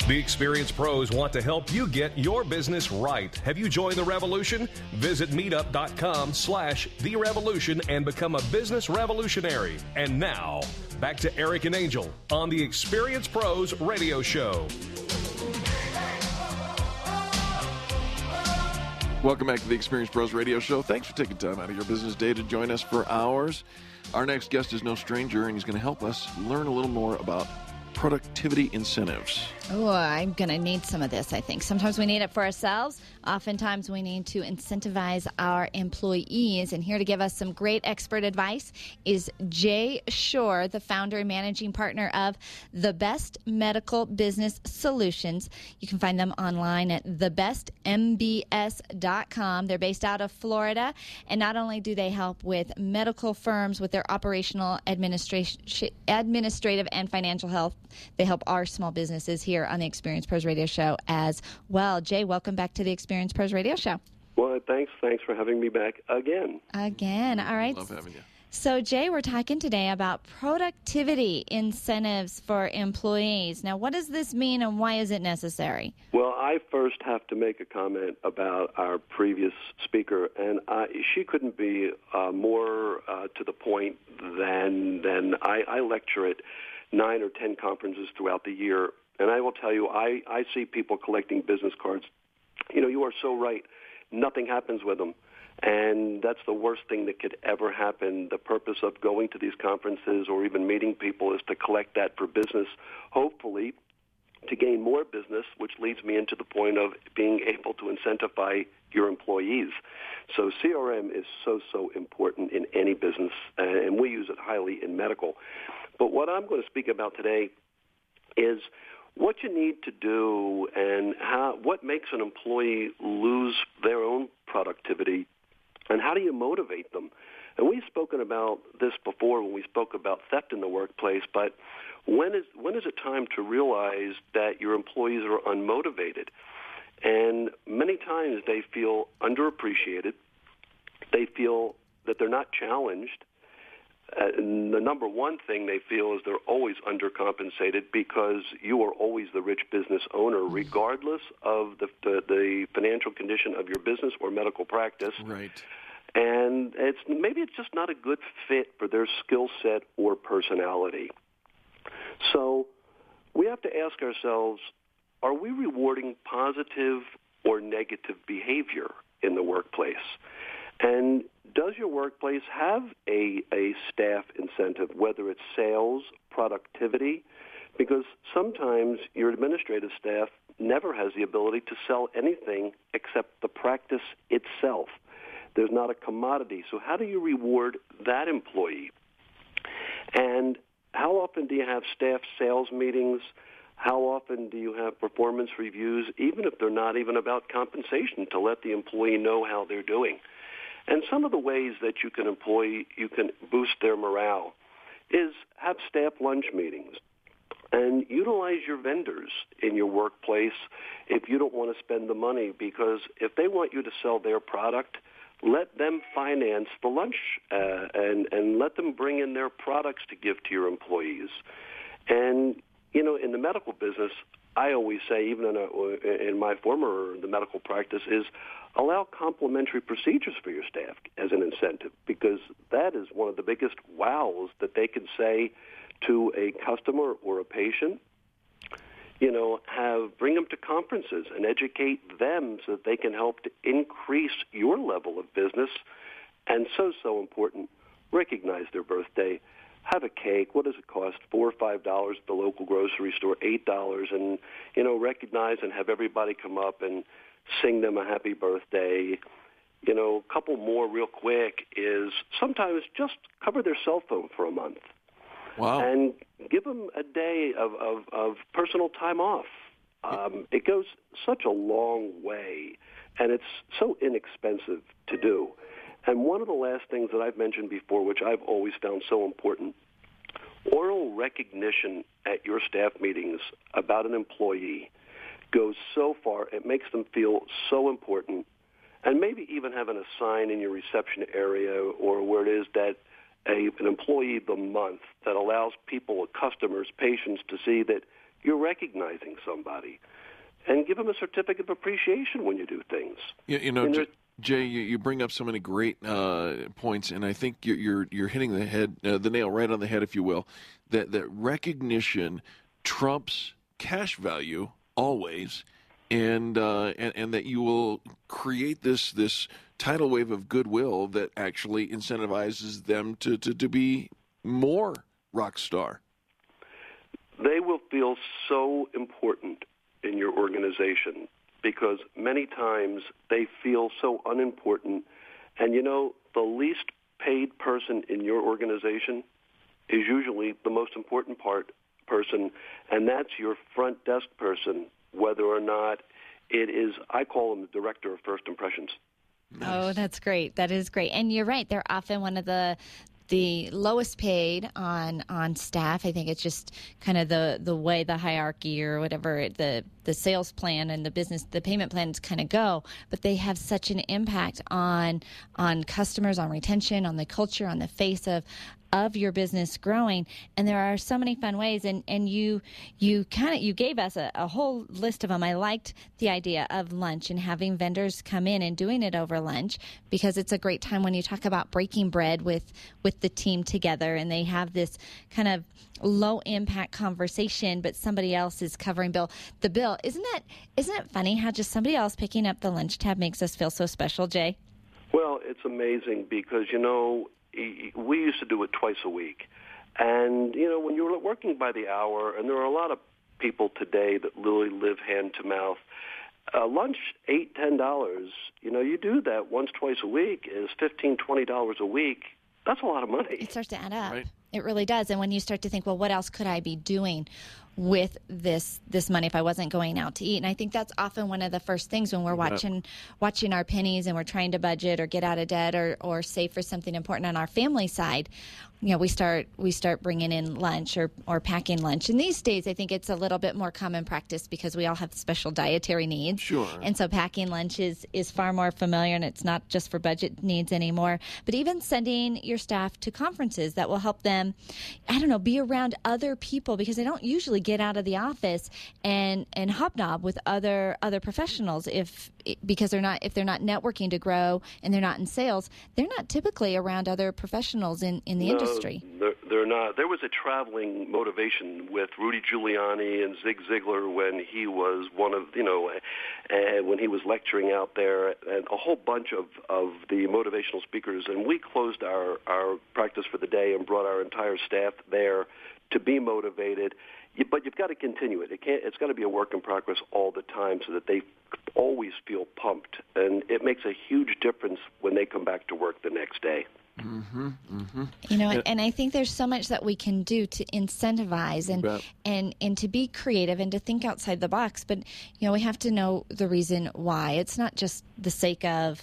The Experienced Pros want to help you get your business right. Have you joined the revolution? Visit meetup.com/The Revolution and become a business revolutionary. And now, back to Eric and Angel on the Experienced Pros Radio Show. Welcome back to the Experienced Pros Radio Show. Thanks for taking time out of your business day to join us for ours. Our next guest is no stranger, and he's going to help us learn a little more about productivity incentives. Oh, I'm going to need some of this, I think. Sometimes we need it for ourselves. Oftentimes we need to incentivize our employees. And here to give us some great expert advice is Jay Shore, the founder and managing partner of The Best Medical Business Solutions. You can find them online at thebestmbs.com. They're based out of Florida. And not only do they help with medical firms with their operational administrative and financial health, they help our small businesses here on the Experienced Pros Radio Show as well. Jay, welcome back to the Experienced Pros Radio Show. Well, thanks for having me back again. All right. Love having you. So, Jay, we're talking today about productivity incentives for employees. Now, what does this mean and why is it necessary? Well, I first have to make a comment about our previous speaker, and she couldn't be more to the point than I lecture at 9 or 10 conferences throughout the year. And I will tell you, I see people collecting business cards. You know, you are so right. Nothing happens with them. And that's the worst thing that could ever happen. The purpose of going to these conferences or even meeting people is to collect that for business, hopefully to gain more business, which leads me into the point of being able to incentivize your employees. So CRM is so important in any business, and we use it highly in medical. But what I'm going to speak about today is what you need to do and what makes an employee lose their own productivity, and how do you motivate them? And we've spoken about this before when we spoke about theft in the workplace, but when is it time to realize that your employees are unmotivated? And many times they feel underappreciated. They feel that they're not challenged. And the number one thing they feel is they're always undercompensated because you are always the rich business owner, regardless of the financial condition of your business or medical practice. Right. And maybe it's just not a good fit for their skill set or personality. So we have to ask ourselves, are we rewarding positive or negative behavior in the workplace? And does your workplace have a staff incentive, whether it's sales, productivity? Because sometimes your administrative staff never has the ability to sell anything except the practice itself. There's not a commodity. So how do you reward that employee? And how often do you have staff sales meetings? How often do you have performance reviews, even if they're not even about compensation, to let the employee know how they're doing? And some of the ways that you can boost their morale is have staff lunch meetings and utilize your vendors in your workplace if you don't want to spend the money, because if they want you to sell their product, let them finance the lunch and let them bring in their products to give to your employees. And, you know, in the medical business, I always say, even in my the medical practice, is allow complimentary procedures for your staff as an incentive, because that is one of the biggest wows that they can say to a customer or a patient. You know, bring them to conferences and educate them so that they can help to increase your level of business. And so important, recognize their birthday. Have a cake. What does it cost? $4 or $5 at the local grocery store, $8, and, you know, recognize and have everybody come up and sing them a happy birthday. You know, a couple more real quick is sometimes just cover their cell phone for a month. Wow. And give them a day of personal time off. It goes such a long way, and it's so inexpensive to do. And one of the last things that I've mentioned before, which I've always found so important, oral recognition at your staff meetings about an employee goes so far. It makes them feel so important. And maybe even having a sign in your reception area or where it is that an employee of the month that allows people, customers, patients to see that you're recognizing somebody. And give them a certificate of appreciation when you do things. Jay, you bring up so many great points, and I think you're hitting the nail right on the head, if you will. That recognition trumps cash value always, and that you will create this tidal wave of goodwill that actually incentivizes them to be more rock star. They will feel so important in your organization because many times they feel so unimportant. And, the least paid person in your organization is usually the most important person, and that's your front desk person, whether or not it is, I call them the director of first impressions. Nice. Oh, that's great. That is great. And you're right. They're often one of the lowest paid on staff. I think it's just kind of the way the hierarchy or whatever the sales plan and the payment plans kind of go. But they have such an impact on customers, on retention, on the culture, on the face of your business growing. And there are so many fun ways. And you gave us a whole list of them. I liked the idea of lunch and having vendors come in and doing it over lunch, because it's a great time when you talk about breaking bread with the team together, and they have this kind of low impact conversation, but somebody else is covering the bill. Isn't it funny how just somebody else picking up the lunch tab makes us feel so special, Jay? Well, it's amazing because, we used to do it twice a week. And, when you're working by the hour, and there are a lot of people today that literally live hand to mouth, lunch, $8, $10, you do that once, twice a week is $15, $20 a week. That's a lot of money. It starts to add up. Right. It really does. And when you start to think, well, what else could I be doing with this money if I wasn't going out to eat? And I think that's often one of the first things when we're watching our pennies and we're trying to budget or get out of debt or save for something important on our family side. We start bringing in lunch or packing lunch. And these days, I think it's a little bit more common practice because we all have special dietary needs. Sure. And so packing lunch is far more familiar, and it's not just for budget needs anymore. But even sending your staff to conferences that will help them, be around other people, because they don't usually get out of the office and hobnob with other professionals if they're not networking to grow and they're not in sales. They're not typically around other professionals in the industry. They're not. There was a traveling motivation with Rudy Giuliani and Zig Ziglar when he was when he was lecturing out there, and a whole bunch of the motivational speakers. And we closed our practice for the day and brought our entire staff there to be motivated. But you've got to continue it. It's got to be a work in progress all the time so that they always feel pumped. And it makes a huge difference when they come back to work the next day. Mm-hmm, mm-hmm. And I think there's so much that we can do to incentivize and to be creative and to think outside the box. But, we have to know the reason why. It's not just for the sake of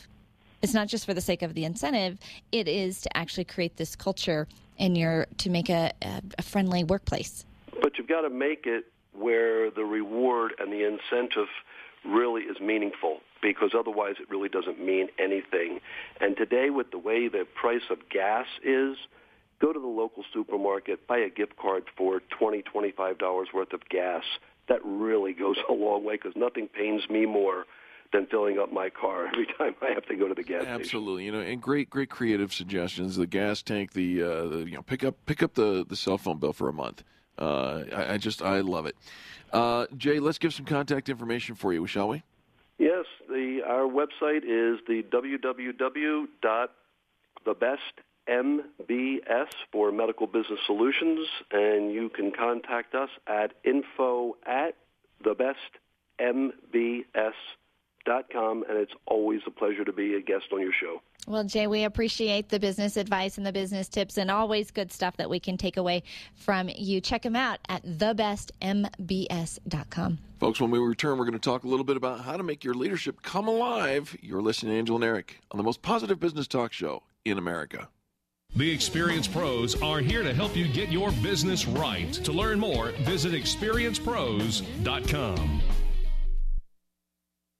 the incentive. It is to actually create this culture to make a friendly workplace. But you've got to make it where the reward and the incentive really is meaningful, because otherwise it really doesn't mean anything. And today, with the way the price of gas is, go to the local supermarket, buy a gift card for $20, $25 worth of gas. That really goes a long way, because nothing pains me more than filling up my car every time I have to go to the gas station. Absolutely, and great creative suggestions. The gas tank, pick up the cell phone bill for a month. I love it. Jay, let's give some contact information for you, shall we? Yes, our website is the www.thebestmbs for Medical Business Solutions, and you can contact us at info@thebestmbs.com, and it's always a pleasure to be a guest on your show. Well, Jay, we appreciate the business advice and the business tips, and always good stuff that we can take away from you. Check them out at thebestmbs.com. Folks, when we return, we're going to talk a little bit about how to make your leadership come alive. You're listening to Angel and Eric on the most positive business talk show in America. The Experience Pros are here to help you get your business right. To learn more, visit experiencepros.com.